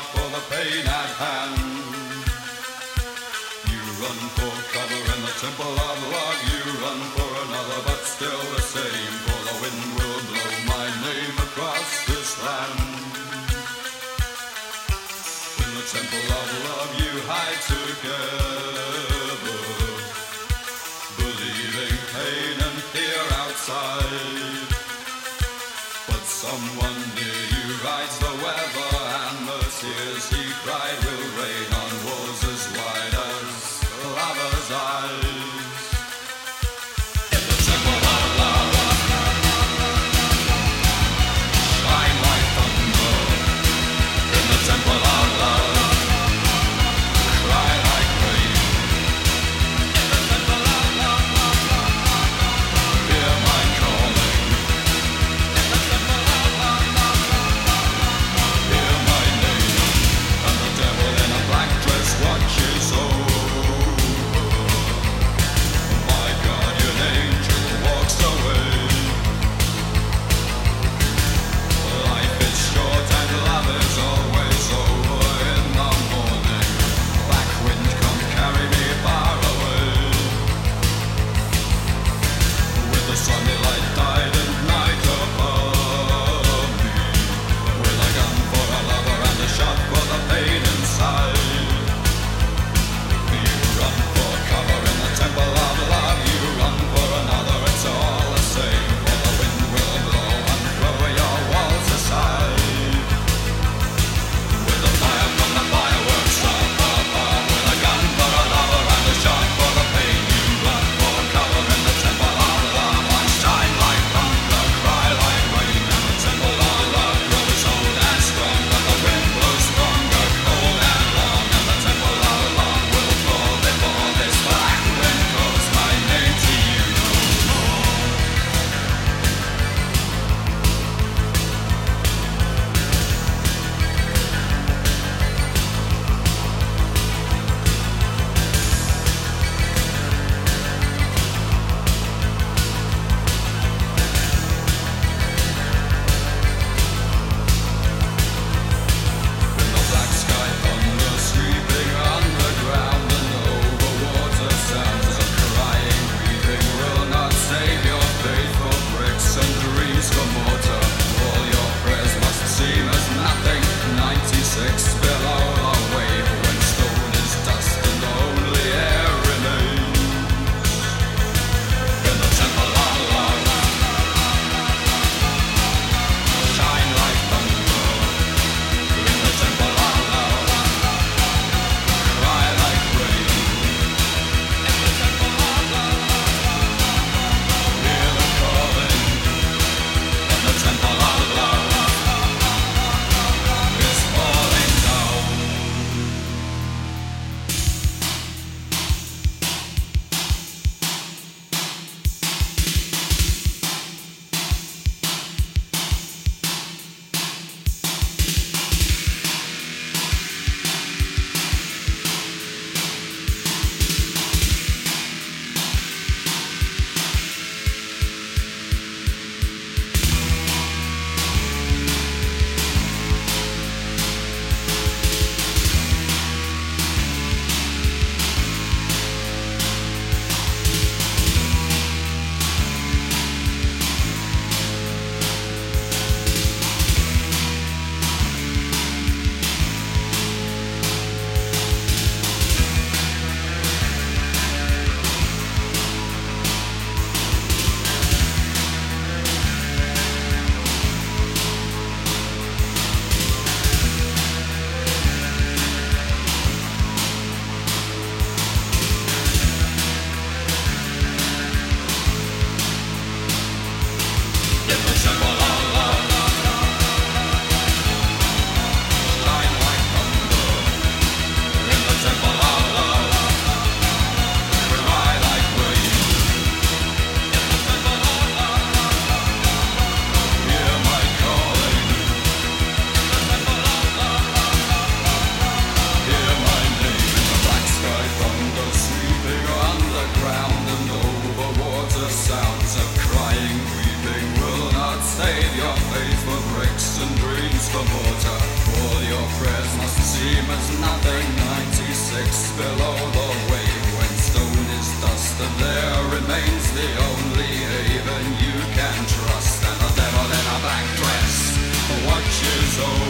for the pain at hand. You run for cover in the temple of love. You run for another, but still the same. For the wind will blow my name across this land. In the temple of love you hide together, believing pain and fear outside. But someone near you rides the weather, and the tears he cried will rain on walls as wide as lover's eyes. In the temple of love, shine like thunder. In the temple of love, cry like rain. In the temple of love, hear my calling. In the temple of love, hear my name. And the devil in a black dress seem as nothing. 96 below the wave, when stone is dust, and there remains the only haven you can trust. And a devil in a black dress watches over